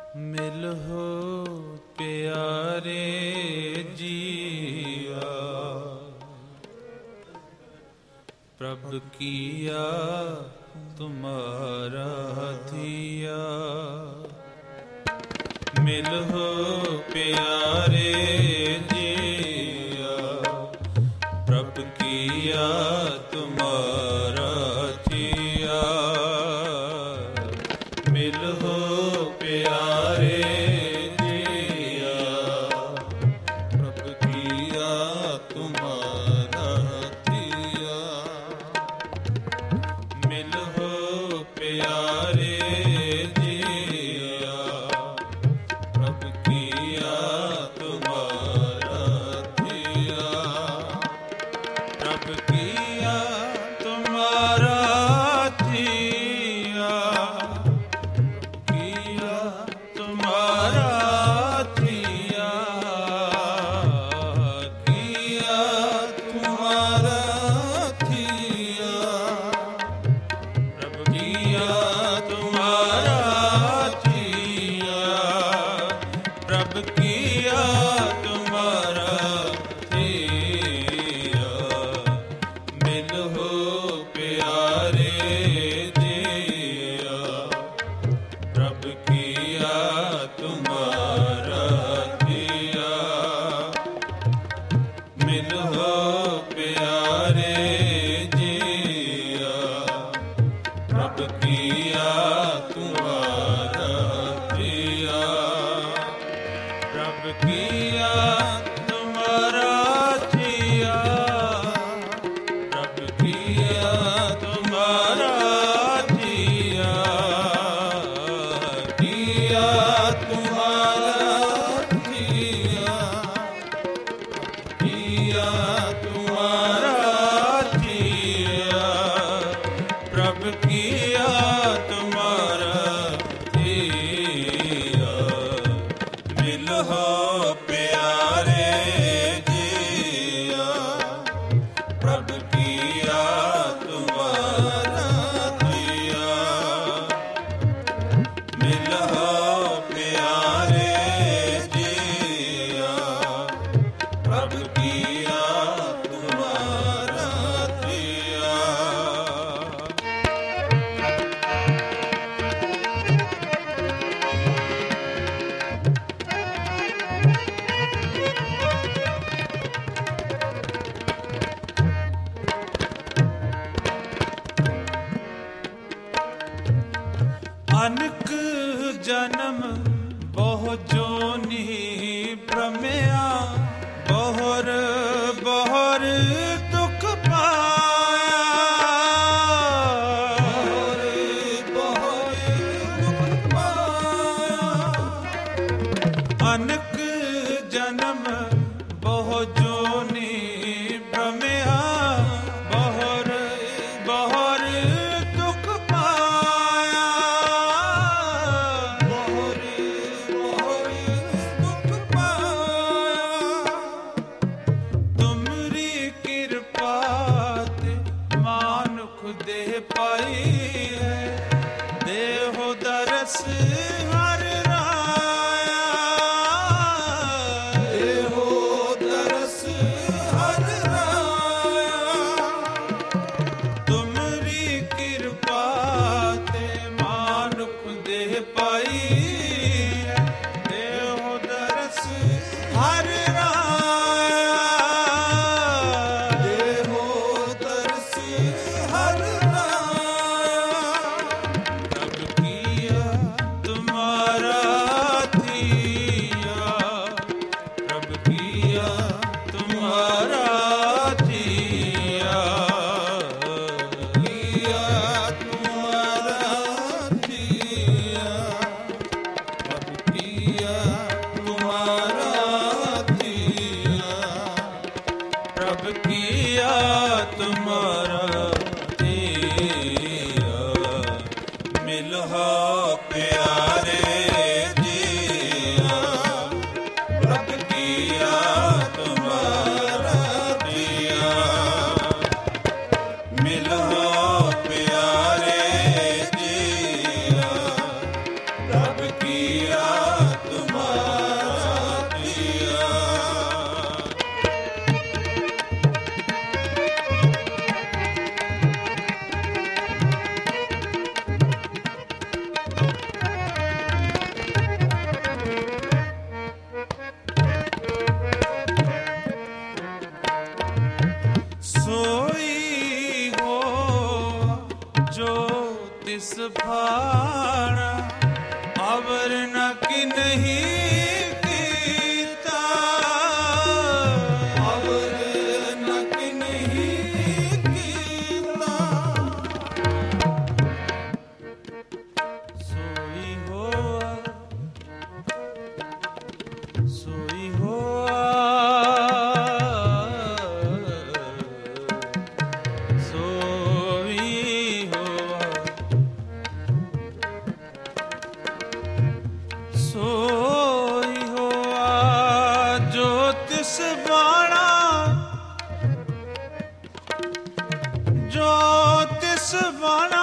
ਮਿਲਹੁ ਪਿਆਰੇ ਜੀਆ, ਪ੍ਰਭ ਕੀਆ ਤੁਮਾਰਾ ਥੀਆ। ਮਿਲਹੁ ਪਿਆਰੇ ਜੀਆ, ਪ੍ਰਭ ਕੀਆ ਤੁਮਾਰਾ ਥੀਆ। ਮਿਲਹੁ ਪਿਆਰੇ ਜੀਆ, ਪ੍ਰਭ ਕੀਆ ਤੁਮਾਰਾ ਥੀਆ। ਮਿਲਹੁ ਪਿਆਰੇ ਜੀਆ, ਪ੍ਰਭ ਕੀਆ ਤੁਮਾਰਾ ਥੀਆ। ਪ੍ਰਭ ਕੀਆ ਤੁਮਾਰਾ ਥੀਆ, ਕੀਆ ਤੁਮਾਰਾ ਥੀਆ, ਕੀਆ ਤੁਮਾਰਾ ਥੀਆ। ਪ੍ਰਭ ਕੀਆ ਤੁਮਾਰਾ ਥੀਆ, ਪ੍ਰਭ ਕੀਆ ਤੁਮਾਰਾ ਥੀਆ। ਮਿਲਹੁ ਪਿਆਰੇ ਜੀਆ, ਪ੍ਰਭ ਕੀਆ ਤੁਮਾਰਾ ਥੀਆ। ਮਿਲਹੁ ਪਿਆਰੇ ਜੀਆ, ਪ੍ਰਭ ਕੀਆ ਤੁਮਾਰਾ ਥੀਆ। ਪ੍ਰਭ ਕੀਆ ਤੁਮਾਰਾ ਥੀਆ, ਪ੍ਰਭ ਕੀਆ ਤੁਮਾਰਾ ਥੀਆ। ਕੀਆ ਤੁਮਾਰਾ ਥੀਆ, ਕੀਆ ਤੁਮਾਰਾ ਥੀਆ। ਪ੍ਰਭ ਕੀਆ ਤੁਮਾਰਾ ਥੀਆ। ਮਿਲਹੁ ਪਿਆਰੇ ਜੀਆ, ਪ੍ਰਭ ਕੀਆ ਤੁਮਾਰਾ ਥੀਆ। ਮਿਲਹੁ ਪਿਆਰੇ ਜੀਆ, ਪ੍ਰਭ ਕੀਆ ਤੁਮਾਰਾ ਥੀਆ। ਅਨਕ ਜਨਮ ਬਹੁ ਜੋਨੀ ਭ੍ਰਮਿਆ, ਬਹੁਰ ਬਹੁਰ ਦੁਖ ਪਾਇਆ। ਬਹੁਰ ਦੁਖ ਪਾਇਆ। ਅਨਕ ਜਨਮ ਬਹੁ ਜੋਨੀ ਭ੍ਰਮਿਆ, ਬਹੁਰ ਬਹੁਰ ਦੁਖ ਪਾਇਆ। ਬਹੁਰ ਬਹੁਰ ਦੁਖ ਪਾਇਆ। ਤੁਮਰੀ ਕਿਰਪਾ ਤੇ ਮਾਨੁਖ ਦੇਹ ਪਾਈ ਹੈ, ਦੇਹੁ ਦਰਸ ਹਰਿ ਰਾਇਆ। ਦੇਹੁ किया तुम्हारा किया। सोई हो जो तिस भाना अवर न किन्हीं कीता, अवर न किन्हीं कीता। सोई होआ सोई होआ सोई होआ जो तिस बाणा, जो तिस बाणा,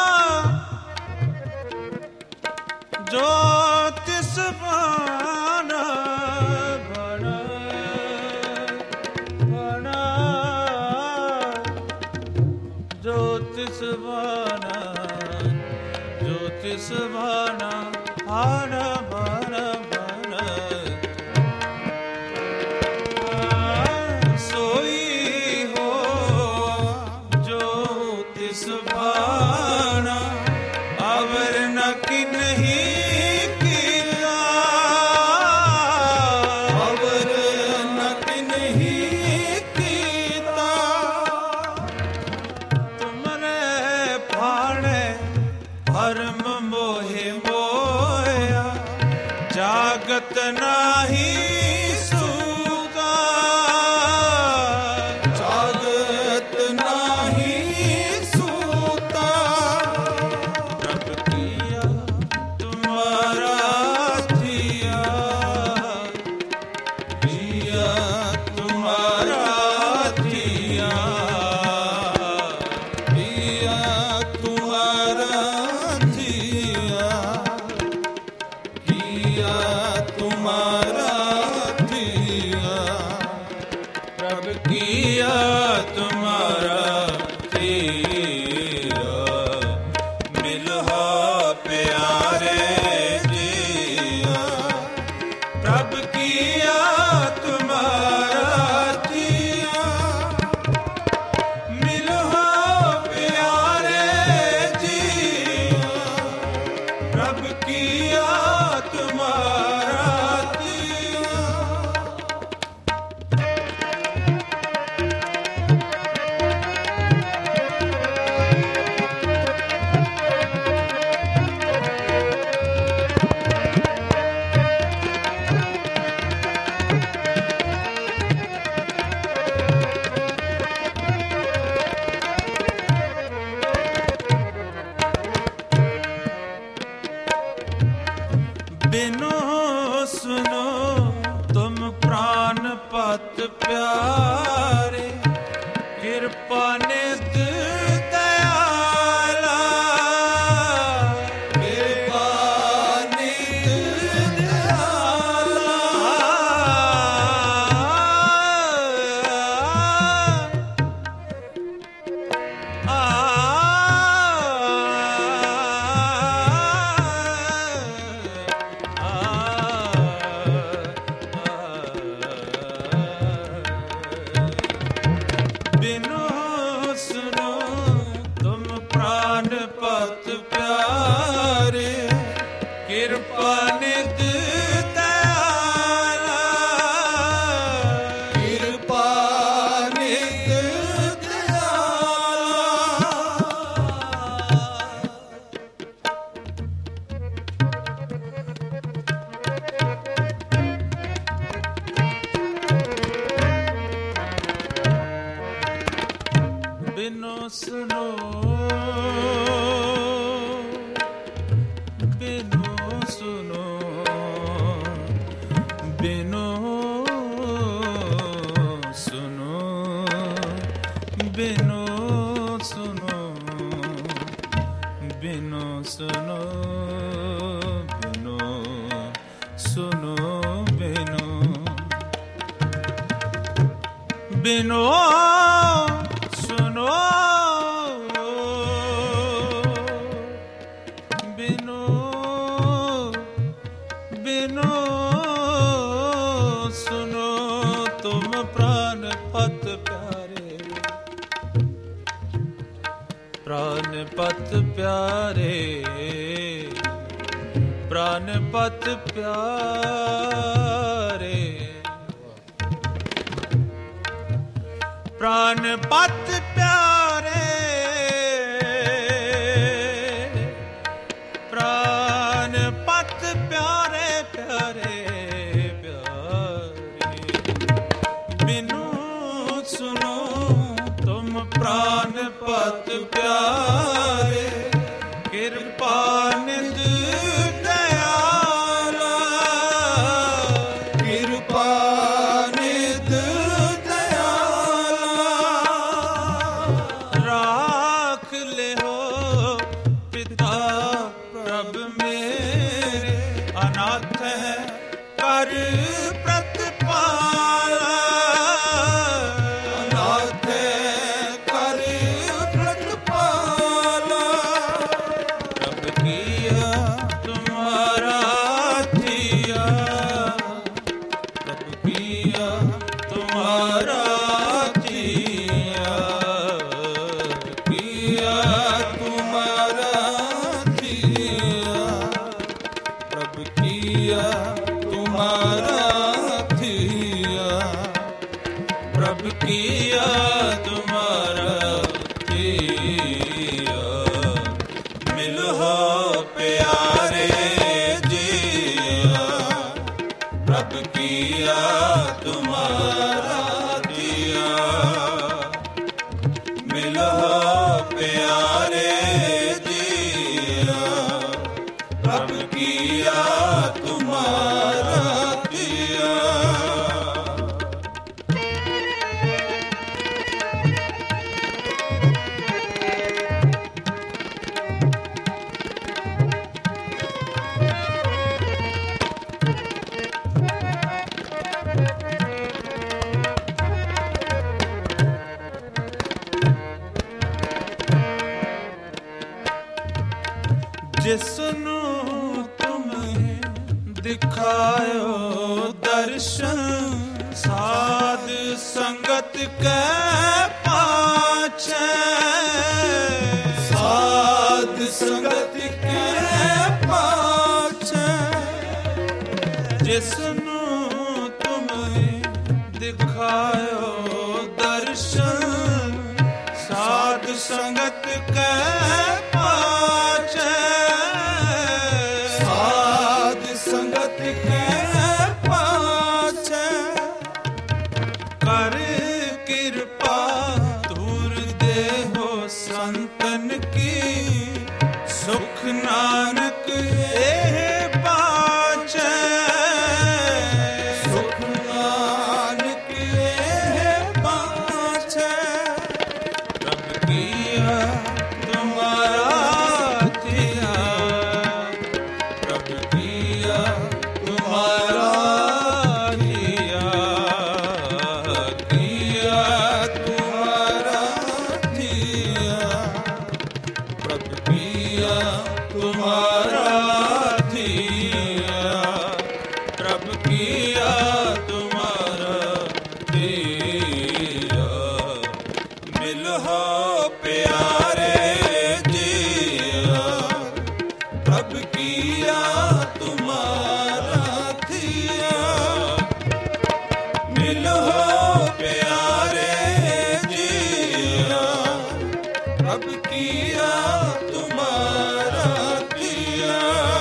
जो तिस बाणा बाणा बाणा, जो तिस बाणा, जो तिस बाणा बाणा बाणा बाणा। सोई हो जो तिस बाणा अवर न किन्हीं कीता, अवर न किन्हीं कीता। तुमने भाणे भरम मोहे मोया, जागत नाही सूता, जागत नाही सूता। प्रभ किया तुम्हारा किया, किया तुम्हारा किया, किया तुम्हारा किया, किया तुम्हारा किया। प्रभ किया तुम्हारा किया, मिलहा प्यारे जिया। प्रभ किया तुम्हारा किया, मिलहा प्यारे जिया। प्रभ किया तुम्हारा किया। बिनो सुनो तुम प्राण पत प्यारे, कृपा निध दयाला, कृपा निध दयाला। बिनो सुनो तुम प्राण पत प्यारे, कृपा निध दयाला, कृपा निध दयाला। बिनो सुनो, बिनो सुनो ਸੁਨੋ ਬਿਨੋ ਬਿਨੋ ਸੁਨੋ ਬਿਨੋ ਬਿਨੋ ਸੁਨੋ ਤੁਮ ਪ੍ਰਾਨ ਪਤ ਪਿਆਰੇ ਪ੍ਰਾਨ ਪਤ ਪਿਆਰੇ ਪ੍ਰਾਨ ਪਤ ਪਿਆਰੇ ਪ੍ਰਾਨ ਪਤ ਪਿਆਰੇ ਪ੍ਰਾਨ ਪਤ ਪਿਆਰੇ ਪਿਆਰੇ ਪਿਆਰੇ ਬਿਨੂ ਸੁਨੋ ਤੁਮ ਪ੍ਰਾਨ ਪਤ ਪਿਆਰੇ ਕਿਰਪਾ ਨਿਧ ਦਇਆਲਾ ਕਿਰਪਾ ਨਿਧ ਦਇਆਲਾ ਰਾਖ ਲਿਓ ਪਿਤਾ ਪ੍ਰਭ ਮੇਰੇ ਅਨਾਥ ਹੈ ਕਰ ਪ੍ਰਤਪਾਲਾ ਅਨਾਥ ਹੈ ਕਰ ਪ੍ਰਤਪਾਲਾ ਪ੍ਰਭ ਕੀਆ ਤੁਮਾਰਾ ਥੀਆ ਪ੍ਰਭ ਕੀਆ ਤੁਮਾਰਾ ਥੀਆ ਕੀਆ ਤੁਮਾਰਾ ਥੀਆ ਪ੍ਰਭ ਕੀਆ ਤੁਮਾਰਾ ਥੀਆ ਪ੍ਰਭ ਕੀਆ ਤੁਮਾਰਾ ਥੀਆ ਮਿਲੋ ਪਿਆਰੇ ਜੀਆ ਪ੍ਰਭ ਕੀਆ ਤੁਮਾਰਾ ਥੀਆ ਮਿਲੋ ਪਿਆਰੇ ਜੀਆ ਪ੍ਰਭ ਕੀਆ ਤੁਮਾਰਾ ਥੀਆ ਜਿਸਨੂੰ ਤੁਮੇ ਦਿਖਾਇਓ ਦਰਸ਼ਨ ਸਾਧ ਸੰਗਤ ਕੈ ਪਾਛੈ ਸਾਧ ਸੰਗਤ ਕੈ ਪਾਛੈ ਜਿਸਨੂੰ ਤੁਮੇ ਦਿਖਾਇਓ ਦਰਸ਼ਨ ਸਾਧ ਸੰਗਤ ਕੈ ਪਾਛੈ ਸਾਧ ਸੰਗਤ ਕੈ ਪਾਛੈ ਕਰ ਕਿਰਪਾ ਧੂਰ ਦੇਹੋ ਸੰਤਨ ਕੀ ਸੁਖ ਨਾਨਕ ਇਹ ਪਾਛੈ ਸੁਖ ਨਾਨਕ ਇਹ ਪਾਛੈ ਪ੍ਰਭ ਕੀਆ ਤੁਮਾਰਾ ਥੀਆ ਪ੍ਰਭ ਕੀਆ ਤੁਮਾਰਾ ਥੀਆ ਕੀਆ ਤੁਮਾਰਾ ਥੀਆ ਪ੍ਰਭ ਕੀਆ ਤੁਮਾਰਾ ਥੀਆ ਪ੍ਰਭ ਕੀਆ ਤੁਮਾਰਾ ਥੀਆ ਮਿਲੋ ਪਿਆਰੇ ਜੀਆ ਪ੍ਰਭ ਕੀਆ ਤੁਮਾਰਾ ਥੀਆ ਮਿਲੋ ਪਿਆਰੇ ਜੀਆ ਪ੍ਰਭ ਕੀਆ ਤੁਮਾਰਾ ਥੀਆ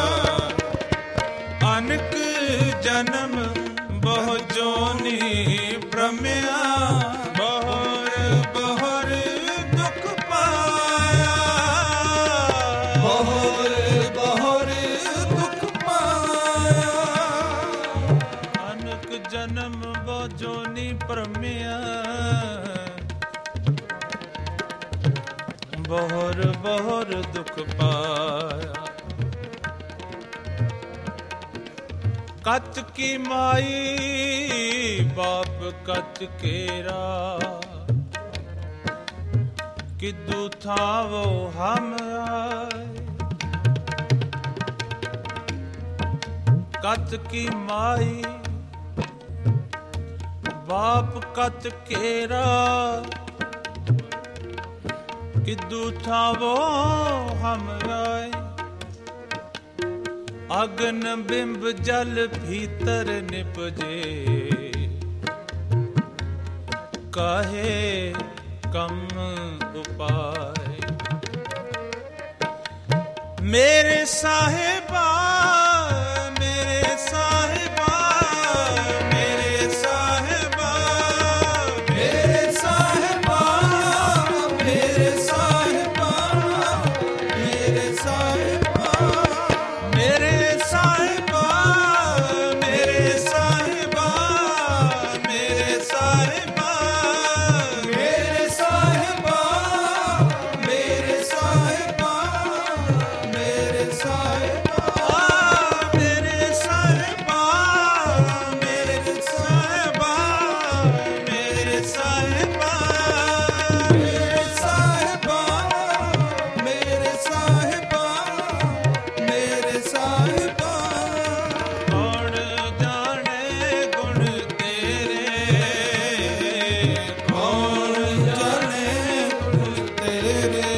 ਅਨਕ ਜਨਮ ਬਹੁ ਜੋਨੀ ਭ੍ਰਮਿਆ ਬਹੁਰ ਬਹੁਰ ਦੁਖ ਪਾਇਆ ਬਹੁਰ ਬਹੁਰ ਦੁਖ ਪਾਇਆ ਅਨਕ ਜਨਮ ਬਹੁ ਜੋਨੀ ਭ੍ਰਮਿਆ ਬਹੁਰ ਬਹੁਰ ਦੁਖ ਪਾਇਆ कच की माई बाप कच केरा, किदू था वो हम आए। कच की माई बाप कच केरा, किदू था वो हम आए। अग्न बिंब जल भीतर निपजे, कहे कम उपाय। मेरे साहिबा मेरे साहिबा मेरे साहिबा मेरे साहिबा मेरे साहिबा मेरे साहिबा मेरे साहिबा मेरे साहिबा मेरे साहिबा मेरे साहिबा मेरे साहिबा मेरे साहिबा मेरे साहिबा मेरे साहिबा मेरे साहिबा मेरे साहिबा मेरे साहिबा मेरे साहिबा। कौन जाने गुण तेरे, कौन जाने गुण तेरे,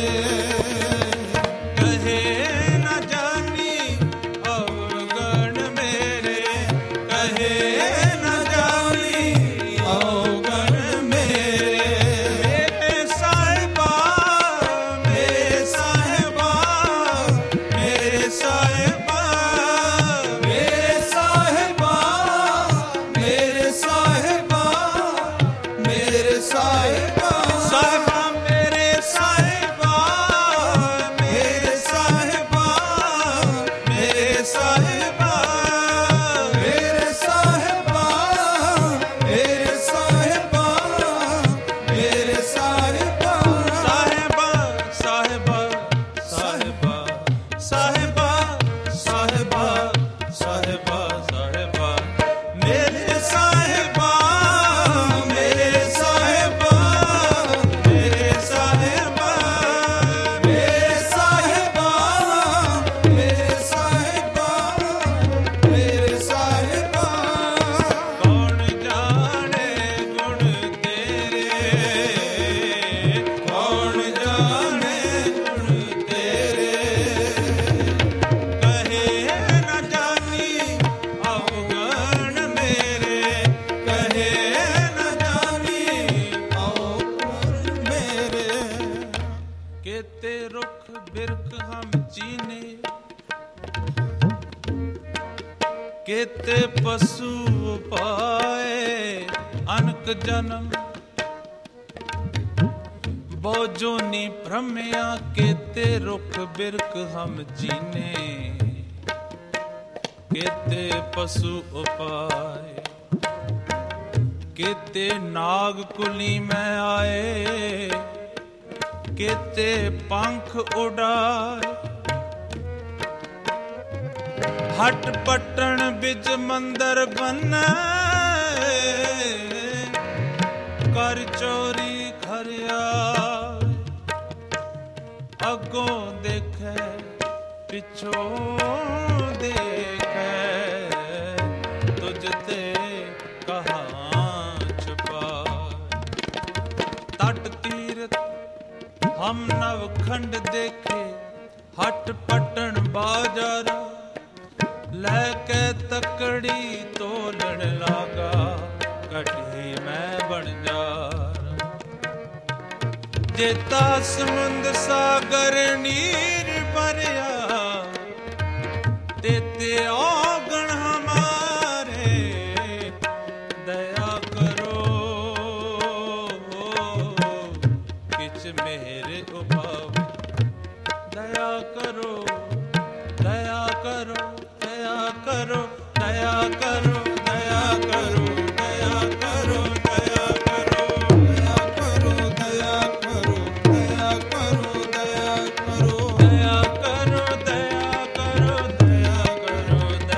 कहे न जानी अवगुण मेरे, कहे न जानी अवगुण मेरे। मेरे साहिबा मेरे साहिबा मेरे साहिबा मेरे साहिबा मेरे साहिबा मेरे साहिबा साहिबा मेरे साहिबा मेरे साहिबा मेरे साहिबा मेरे साहिबा मेरे साहिबा मेरे साहिबा साहिबा साहिबा साहिबा साहिबा साहिबा साहिबा साहिबा मेरे साहिबा मेरे साहिबा मेरे साहिबा मेरे साहिबा मेरे साहिबा मेरे साहिबा। कौन जाने गुण तेरे, कौन जाने गुण तेरे, कहे न जानी अवगुण मेरे, कहे न जानी अवगुण मेरे। केते रुख बिरख हम चीने, केते पशु पाए अनक जन्म। बोजोनी भ्रमिया केते रुख बिरख हम चीने, केते पशु उपाय। केते नाग कुली में आए, केते पंख उड़ाए। हट पटन बिच मंदर बने, कर चोरी खरिया। अगों देखे पिछों देखे, तुझते कहाँ छुपा। तट तीरथ हम नवखंड देखे, हट पटन बाजार। लैके तकड़ी तोलन लागा, कटी मैं बणजार। जेता समुंद सागर नीर भरिया, देते औगण हमारे। दया करो किछ मेरे उपाव, दया करो दया करो दया करो दया करो दया करो दया करो दया करो दया करो दया करो दया करो दया करो दया करो दया करो दया करो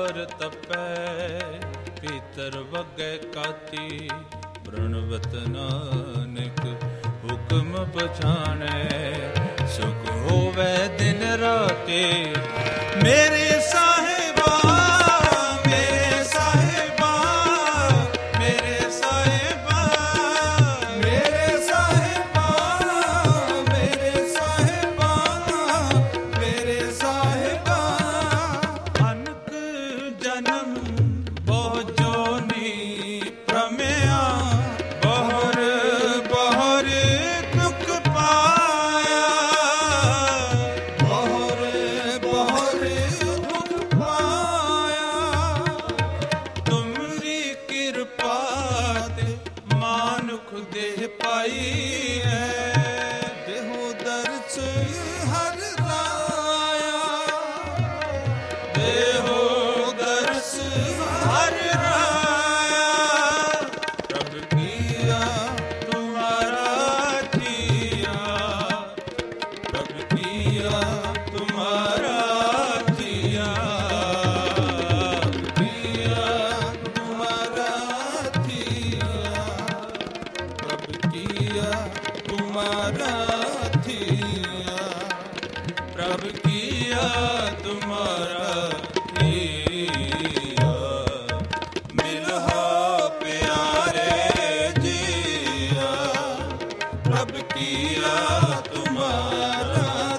और तपै भीतर वगै काती प्रणवत नानक हुक्म पछाणै सुख होवै दिन राते मेरे साहिबा मेरे साहिबा मेरे साहिबा मेरे साहिबा मेरे साहिबा मेरे साहिबा अनक जन्म बहु जोनी प्रमेया बहुर बहुर दुख पाया बहुर बहुर दुख पाया तुमरी कृपा ते मानुख देह पाई है देहो दर्श हर राया देहो दर्श हर राया प्रभ किया तुम्हारा किया प्रभ किया तुम्हारा किया किया तुम्हारा किया प्रभ किया तुम्हारा किया प्रभ किया तुम्हारा किया मिलहा प्यारे जिया प्रभ किया तुम्हारा